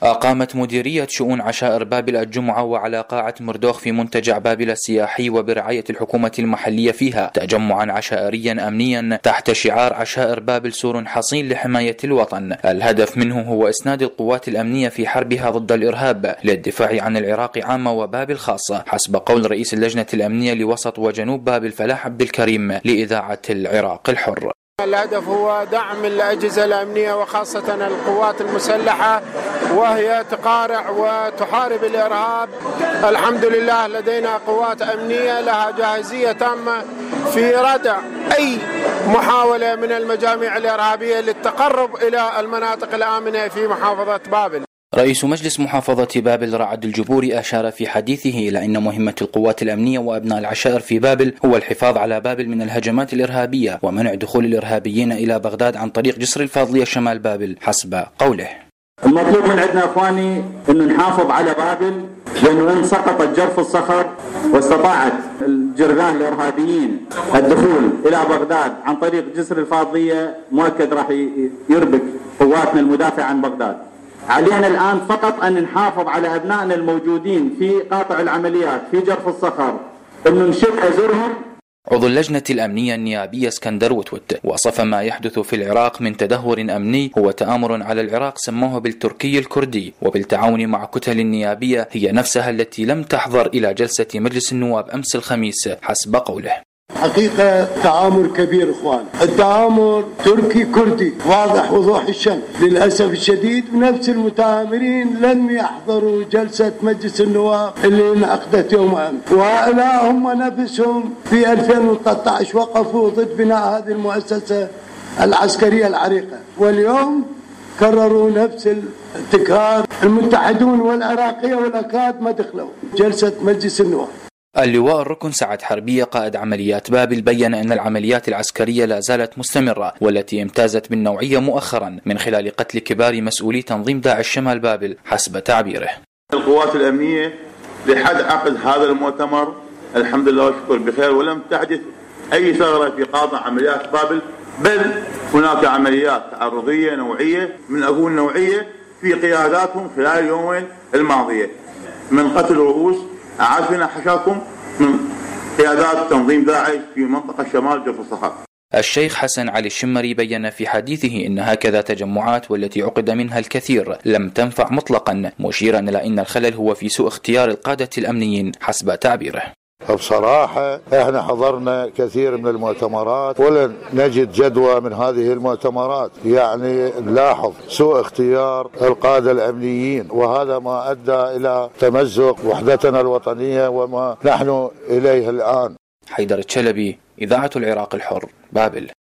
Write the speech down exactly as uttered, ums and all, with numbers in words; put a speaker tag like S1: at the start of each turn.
S1: أقامت مديرية شؤون عشائر بابل الجمعة وعلى قاعة مردوخ في منتجع بابل السياحي وبرعاية الحكومة المحلية فيها تجمعا عشائريا أمنيا تحت شعار عشائر بابل سور حصين لحماية الوطن. الهدف منه هو إسناد القوات الأمنية في حربها ضد الإرهاب للدفاع عن العراق عامة وبابل خاصة، حسب قول رئيس اللجنة الأمنية لوسط وجنوب بابل فلاح عبد الكريم لإذاعة العراق الحر.
S2: الهدف هو دعم الأجهزة الأمنية وخاصة القوات المسلحة وهي تقارع وتحارب الإرهاب. الحمد لله لدينا قوات أمنية لها جاهزية تامة في ردع أي محاولة من المجاميع الإرهابية للتقرب إلى المناطق الآمنة في محافظة بابل.
S1: رئيس مجلس محافظة بابل رعد الجبوري أشار في حديثه إلى أن مهمة القوات الأمنية وأبناء العشائر في بابل هو الحفاظ على بابل من الهجمات الإرهابية ومنع دخول الإرهابيين إلى بغداد عن طريق جسر الفاضلية شمال بابل حسب قوله.
S3: المطلوب من عندنا أخواني أنه نحافظ على بابل، لأنه إن سقطت جرف الصخر واستطاعت الجرذان الإرهابيين الدخول إلى بغداد عن طريق جسر الفاضلية مؤكد راح يربك قواتنا المدافعة عن بغداد. علينا الآن فقط أن نحافظ على أبنائنا الموجودين في قاطع العمليات في جرف الصخر، أنه نشد أزرهم.
S1: عضو اللجنة الأمنية النيابية اسكندر وتوت وصف ما يحدث في العراق من تدهور أمني هو تآمر على العراق سموه بالتركي الكردي وبالتعاون مع كتل النيابية هي نفسها التي لم تحضر إلى جلسة مجلس النواب أمس الخميس حسب قوله.
S4: حقيقة تآمر كبير إخوان، التآمر تركي كردي واضح وضوح الشمس. للأسف الشديد نفس المتآمرين لم يحضروا جلسة مجلس النواب اللي انعقدت يوم أمس، ولا هم نفسهم في ألفين وثلاثة عشر وقفوا ضد بناء هذه المؤسسة العسكرية العريقة، واليوم كرروا نفس التكرار. المتحدون والعراقية والأكراد ما دخلوا جلسة مجلس النواب.
S1: اللواء الركن سعد حربية قائد عمليات بابل بيّن أن العمليات العسكرية لا زالت مستمرة والتي امتازت بالنوعية مؤخرا من خلال قتل كبار مسؤولي تنظيم داعش شمال بابل حسب تعبيره.
S5: القوات الأمنية لحد عقد هذا المؤتمر الحمد لله والشكر بخير، ولم تحدث أي ثغرة في قاطع عمليات بابل، بل هناك عمليات تعرضية نوعية من أقول نوعية في قياداتهم خلال اليومين الماضية من قتل رؤوس عارفين حشاكم من قيادات تنظيم داعش في منطقة شمال جرف الصخر.
S1: الشيخ حسن علي الشمري بيّن في حديثه أن هكذا تجمعات والتي عقد منها الكثير لم تنفع مطلقا، مشيرا إلى أن الخلل هو في سوء اختيار القادة الأمنيين حسب تعبيره.
S6: بصراحة احنا حضرنا كثير من المؤتمرات ولن نجد جدوى من هذه المؤتمرات، يعني نلاحظ سوء اختيار القادة الأمنيين، وهذا ما أدى إلى تمزق وحدتنا الوطنية وما نحن إليه الآن.
S1: حيدر الشلبي، إذاعة العراق الحر، بابل.